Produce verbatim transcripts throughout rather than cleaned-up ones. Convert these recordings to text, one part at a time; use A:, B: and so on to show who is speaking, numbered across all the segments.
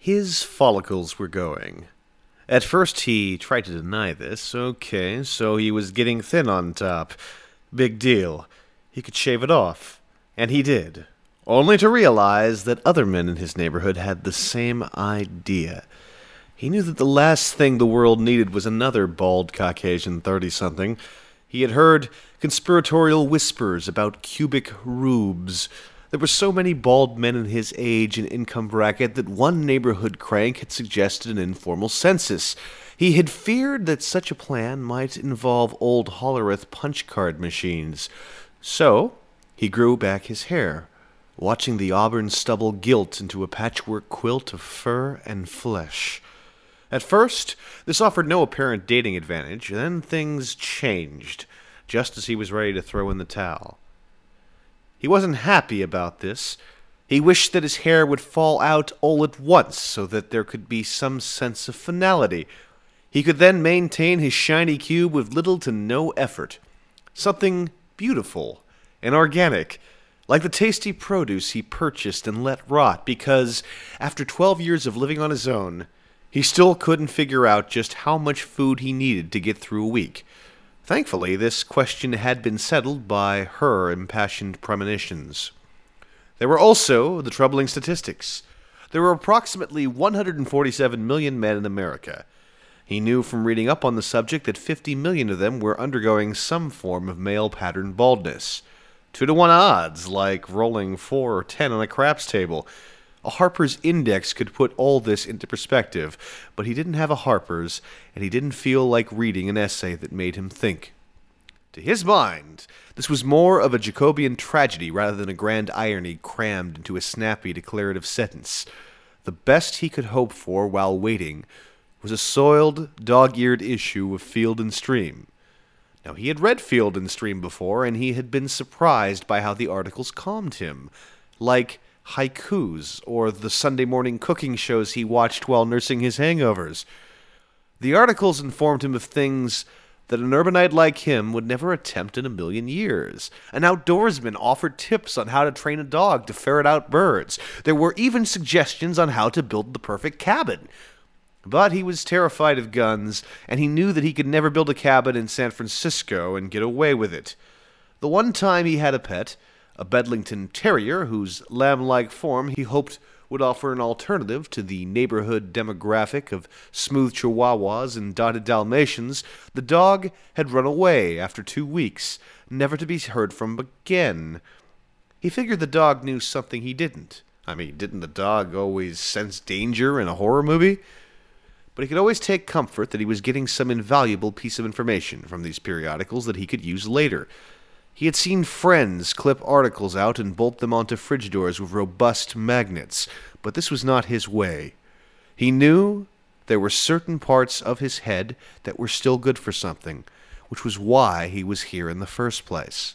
A: His follicles were going. At first he tried to deny this. Okay, so he was getting thin on top. Big deal. He could shave it off. And he did. Only to realize that other men in his neighborhood had the same idea. He knew that the last thing the world needed was another bald Caucasian thirty-something. He had heard conspiratorial whispers about cubic rubes. There were so many bald men in his age and income bracket that one neighborhood crank had suggested an informal census. He had feared that such a plan might involve old Hollerith punch card machines. So, he grew back his hair, watching the auburn stubble gilt into a patchwork quilt of fur and flesh. At first, this offered no apparent dating advantage, then things changed, just as he was ready to throw in the towel. He wasn't happy about this. He wished that his hair would fall out all at once so that there could be some sense of finality. He could then maintain his shiny cube with little to no effort. Something beautiful and organic, like the tasty produce he purchased and let rot because, after twelve years of living on his own, he still couldn't figure out just how much food he needed to get through a week. Thankfully, this question had been settled by her impassioned premonitions. There were also the troubling statistics. There were approximately one hundred forty-seven million men in America. He knew from reading up on the subject that fifty million of them were undergoing some form of male pattern baldness. Two to one odds, like rolling four or ten on a craps table. A Harper's Index could put all this into perspective, but he didn't have a Harper's, and he didn't feel like reading an essay that made him think. To his mind, this was more of a Jacobean tragedy rather than a grand irony crammed into a snappy declarative sentence. The best he could hope for while waiting was a soiled, dog-eared issue of Field and Stream. Now, he had read Field and Stream before, and he had been surprised by how the articles calmed him, like haikus or the Sunday morning cooking shows he watched while nursing his hangovers. The articles informed him of things that an urbanite like him would never attempt in a million years. An outdoorsman offered tips on how to train a dog to ferret out birds. There were even suggestions on how to build the perfect cabin. But he was terrified of guns, and he knew that he could never build a cabin in San Francisco and get away with it. The one time he had a pet, a Bedlington Terrier whose lamb-like form he hoped would offer an alternative to the neighborhood demographic of smooth Chihuahuas and dotted Dalmatians, the dog had run away after two weeks, never to be heard from again. He figured the dog knew something he didn't. I mean, didn't the dog always sense danger in a horror movie? But he could always take comfort that he was getting some invaluable piece of information from these periodicals that he could use later. He had seen friends clip articles out and bolt them onto fridge doors with robust magnets, but this was not his way. He knew there were certain parts of his head that were still good for something, which was why he was here in the first place.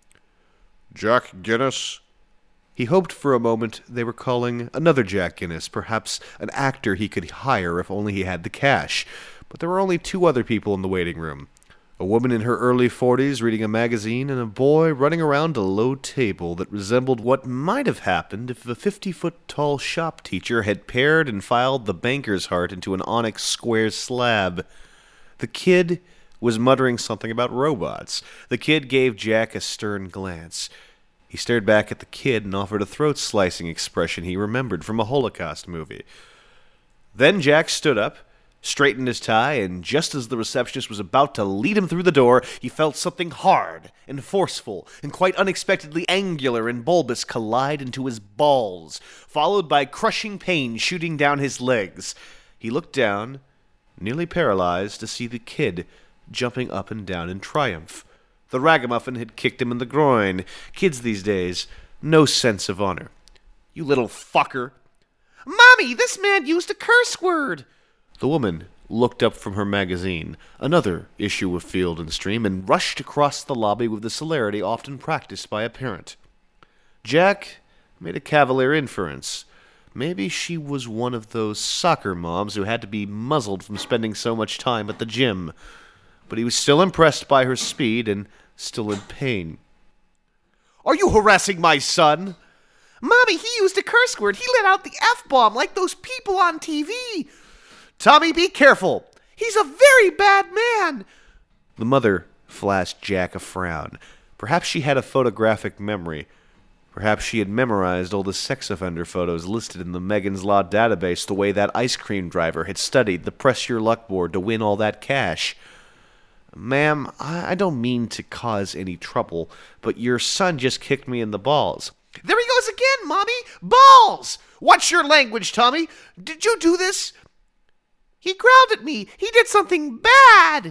A: Jack Guinness? He hoped for a moment they were calling another Jack Guinness, perhaps an actor he could hire if only he had the cash, but there were only two other people in the waiting room. A woman in her early forties reading a magazine, and a boy running around a low table that resembled what might have happened if a fifty-foot-tall shop teacher had pared and filed the banker's heart into an onyx square slab. The kid was muttering something about robots. The kid gave Jack a stern glance. He stared back at the kid and offered a throat-slicing expression he remembered from a Holocaust movie. Then Jack stood up, straightened his tie, and just as the receptionist was about to lead him through the door, he felt something hard and forceful and quite unexpectedly angular and bulbous collide into his balls, followed by crushing pain shooting down his legs. He looked down, nearly paralyzed, to see the kid jumping up and down in triumph. The ragamuffin had kicked him in the groin. Kids these days, no sense of honor. "You little fucker." "Mommy, this man used a curse word." The woman looked up from her magazine, another issue of Field and Stream, and rushed across the lobby with the celerity often practiced by a parent. Jack made a cavalier inference. Maybe she was one of those soccer moms who had to be muzzled from spending so much time at the gym. But he was still impressed by her speed and still in pain. "Are you harassing my son?"
B: Mommy, he used a curse word. He let out the F-bomb like those people on T V. Tommy, be careful. He's a very bad man.
A: The mother flashed Jack a frown. Perhaps she had a photographic memory. Perhaps she had memorized all the sex offender photos listed in the Megan's Law database the way that ice cream driver had studied the Press Your Luck board to win all that cash. Ma'am, I don't mean to cause any trouble, but your son just kicked me in the balls.
B: There he goes again, Mommy! Balls! What's your language, Tommy? Did you do this? He growled at me. He did something bad.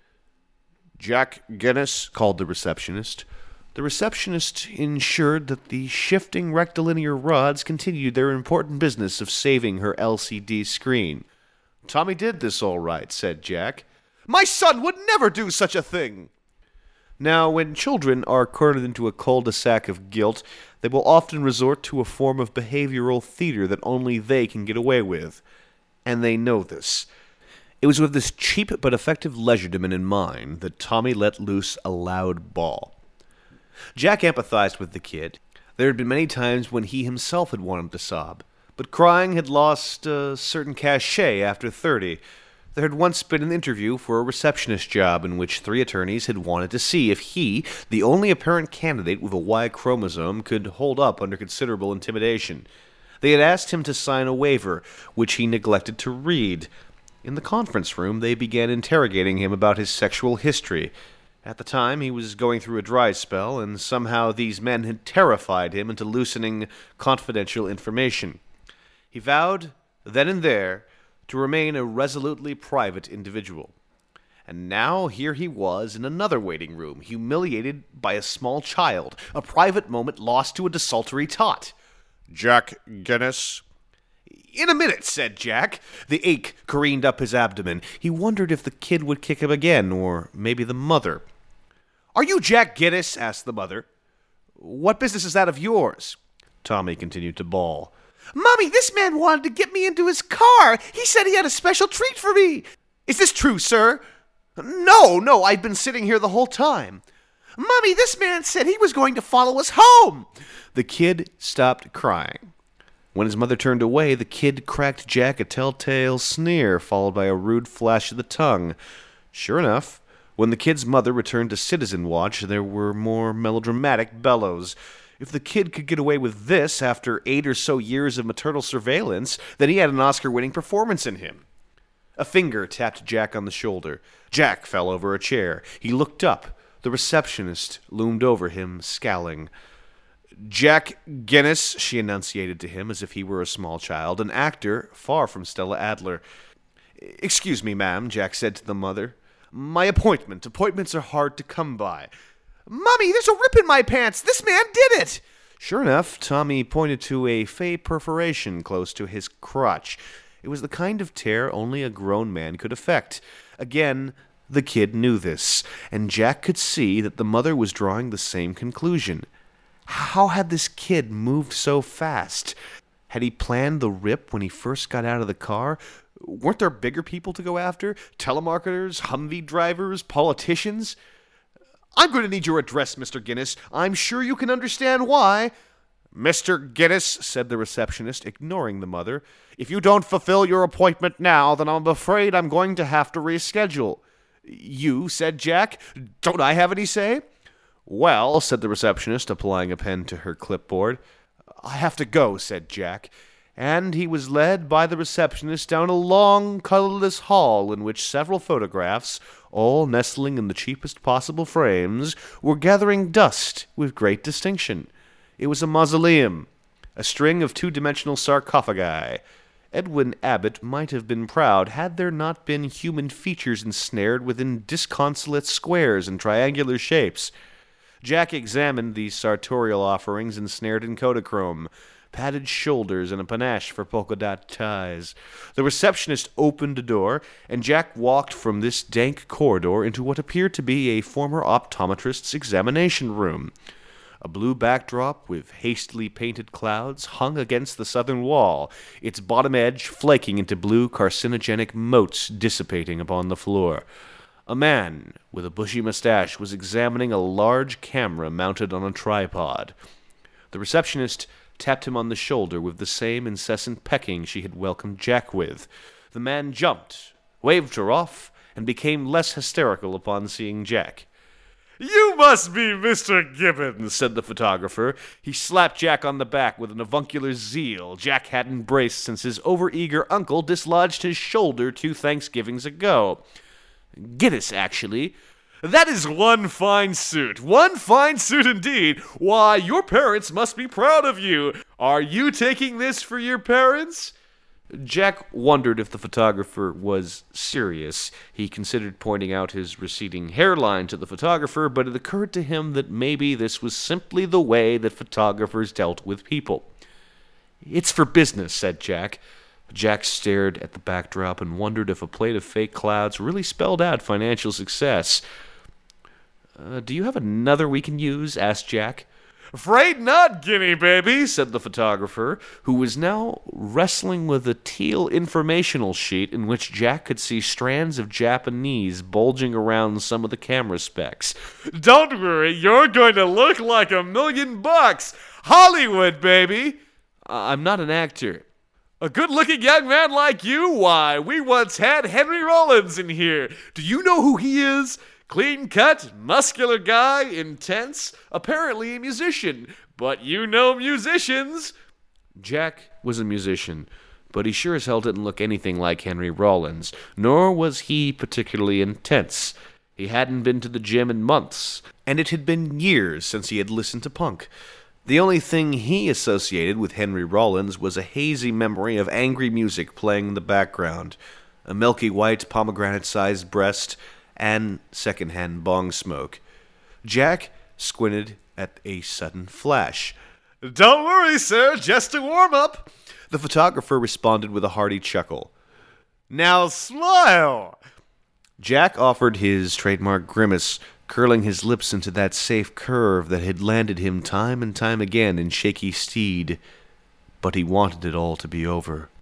A: Jack Guinness, called the receptionist. The receptionist ensured that the shifting rectilinear rods continued their important business of saving her L C D screen. Tommy did this all right, said Jack.
B: My son would never do such a thing.
A: Now, when children are cornered into a cul-de-sac of guilt, they will often resort to a form of behavioral theater that only they can get away with. And they know this. It was with this cheap but effective legerdemain in mind that Tommy let loose a loud bawl. Jack empathized with the kid. There had been many times when he himself had wanted to sob, but crying had lost a certain cachet after thirty. There had once been an interview for a receptionist job in which three attorneys had wanted to see if he, the only apparent candidate with a Y chromosome, could hold up under considerable intimidation. They had asked him to sign a waiver, which he neglected to read. In the conference room, they began interrogating him about his sexual history. At the time, he was going through a dry spell, and somehow these men had terrified him into loosening confidential information. He vowed, then and there, to remain a resolutely private individual. And now here he was in another waiting room, humiliated by a small child, a private moment lost to a desultory tot.
B: Jack Guinness? In a minute, said Jack. The ache careened up his abdomen.
A: He wondered if the kid would kick him again, or maybe the mother.
B: Are you Jack Guinness? Asked the mother. What business is that of yours?
A: Tommy continued to bawl.
B: Mommy, this man wanted to get me into his car. He said he had a special treat for me. Is this true, sir? No, no, I've been sitting here the whole time. Mommy, this man said he was going to follow us home.
A: The kid stopped crying. When his mother turned away, the kid cracked Jack a telltale sneer, followed by a rude flash of the tongue. Sure enough, when the kid's mother returned to Citizen Watch, there were more melodramatic bellows. If the kid could get away with this after eight or so years of maternal surveillance, then he had an Oscar-winning performance in him. A finger tapped Jack on the shoulder. Jack fell over a chair. He looked up. The receptionist loomed over him, scowling. Jack Guinness, she enunciated to him as if he were a small child, an actor far from Stella Adler. Excuse me, ma'am, Jack said to the mother. My appointment. Appointments are hard to come by.
B: Mommy, there's a rip in my pants. This man did it.
A: Sure enough, Tommy pointed to a fey perforation close to his crotch. It was the kind of tear only a grown man could effect. Again, the kid knew this, and Jack could see that the mother was drawing the same conclusion. How had this kid moved so fast? Had he planned the rip when he first got out of the car? Weren't there bigger people to go after? Telemarketers, Humvee drivers, politicians?
B: I'm going to need your address, Mister Guinness. I'm sure you can understand why. Mister Guinness, said the receptionist, ignoring the mother, if you don't fulfill your appointment now, then I'm afraid I'm going to have to reschedule. You, said Jack. Don't I have any say?
A: Well, said the receptionist, applying a pen to her clipboard.
B: I have to go, said Jack.
A: And he was led by the receptionist down a long, colorless hall in which several photographs, all nestling in the cheapest possible frames, were gathering dust with great distinction. It was a mausoleum, a string of two-dimensional sarcophagi. Edwin Abbott might have been proud had there not been human features ensnared within disconsolate squares and triangular shapes. Jack examined these sartorial offerings ensnared in Kodachrome, padded shoulders and a panache for polka-dot ties. The receptionist opened a door, and Jack walked from this dank corridor into what appeared to be a former optometrist's examination room. A blue backdrop with hastily painted clouds hung against the southern wall, its bottom edge flaking into blue carcinogenic motes dissipating upon the floor. A man with a bushy mustache was examining a large camera mounted on a tripod. The receptionist
B: tapped him on the shoulder with the same incessant pecking she had welcomed Jack with. The man jumped, waved her off, and became less hysterical upon seeing Jack. "You must be Mister Gibbons," said the photographer. He slapped Jack on the back with an avuncular zeal Jack hadn't braced since his overeager uncle dislodged his shoulder two Thanksgivings ago. "Giddis, actually." "That is one fine suit. One fine suit indeed. Why, your parents must be proud of you. Are you taking this for your parents?" Jack wondered if the photographer was serious. He considered pointing out his receding hairline to the photographer, but it occurred to him that maybe this was simply the way that photographers dealt with people. "It's for business," said Jack. Jack stared at the backdrop and wondered if a plate of fake clouds really spelled out financial success. Uh, do you have another we can use?" asked Jack. "Afraid not, Guinea baby," said the photographer, who was now wrestling with a teal informational sheet in which Jack could see strands of Japanese bulging around some of the camera specs. "Don't worry, you're going to look like a million bucks. Hollywood, baby." "I'm not an actor." "A good-looking young man like you? Why, we once had Henry Rollins in here. Do you know who he is? Clean-cut, muscular guy, intense, apparently a musician. But you know musicians." Jack was a musician, but he sure as hell didn't look anything like Henry Rollins, nor was he particularly intense. He hadn't been to the gym in months,
A: and it had been years since he had listened to punk. The only thing he associated with Henry Rollins was a hazy memory of angry music playing in the background, a milky white pomegranate-sized breast, and second-hand bong smoke. Jack squinted at a sudden flash.
B: "Don't worry, sir, just a warm-up."
A: The photographer responded with a hearty chuckle.
B: "Now smile."
A: Jack offered his trademark grimace, curling his lips into that safe curve that had landed him time and time again in Shaky Steed. But he wanted it all to be over.